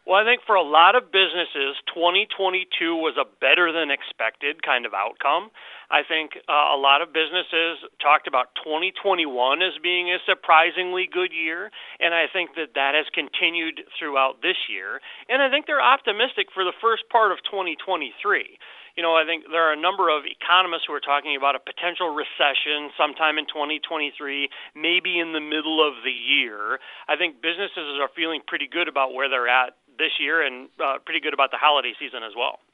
Well, I think for a lot of businesses, 2022 was a better than expected kind of outcome. I think a lot of businesses talked about 2021 as being a surprisingly good year, and I think that has continued throughout this year. And I think they're optimistic for the first part of 2023. I think there are a number of economists who are talking about a potential recession sometime in 2023, maybe in the middle of the year. I think businesses are feeling pretty good about where they're at this year and pretty good about the holiday season as well.